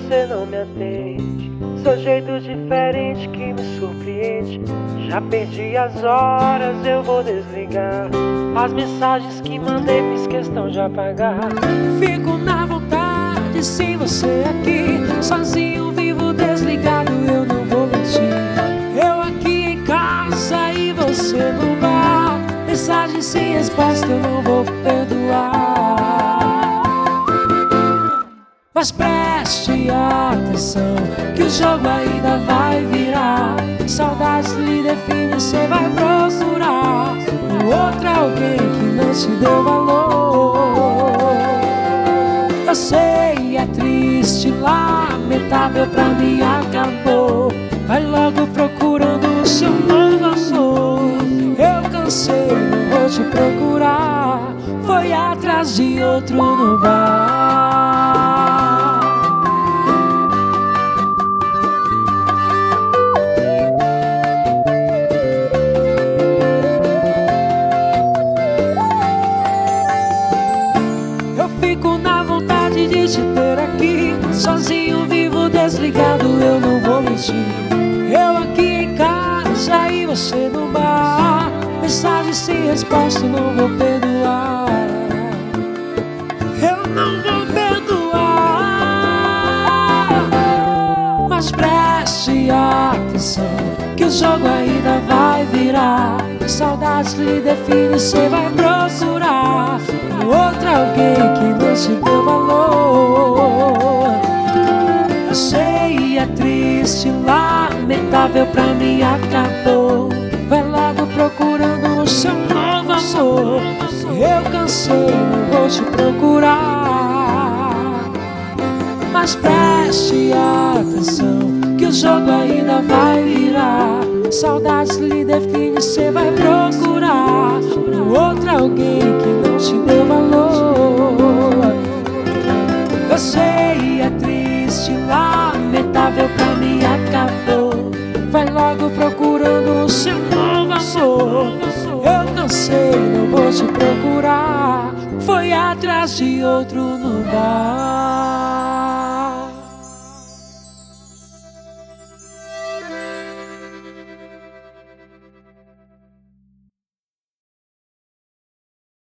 você não me atende. Seu jeito diferente que me surpreende. Já perdi as horas, eu vou desligar. As mensagens que mandei fiz questão de apagar. Fico na vontade sem você aqui. Sozinho vivo desligado, eu não vou mentir. Eu aqui em casa e você no bar. Mensagem sem resposta, eu não vou perdoar. Mas preste atenção, que o jogo ainda vai virar. Saudades lhe define, cê vai procurar um outro alguém que não te deu valor. Eu sei, é triste, lamentável, pra mim acabou. Vai logo procurando o seu novo amor. Eu cansei, não vou te procurar. Foi atrás de outro no bar. Fico na vontade de te ter aqui. Sozinho vivo desligado, eu não vou mentir. Eu aqui em casa e você no bar. Mensagem sem resposta, não vou perdoar. Eu não vou perdoar. Mas preste atenção, que o jogo ainda vai virar. Saudades lhe define, cê vai procurar outro alguém que não te deu valor. Eu sei, é triste, lamentável, pra mim acabou. Vai logo procurando o seu novo amor. Eu cansei, não vou te procurar. Mas preste atenção, que o jogo ainda vai virar. Saudades lhe define, cê vai procurar outro alguém que não te deu valor. Eu sei, é triste, lamentável, pra mim acabou. Vai logo procurando o seu novo amor. Eu cansei, não vou te procurar. Foi atrás de outro no bar.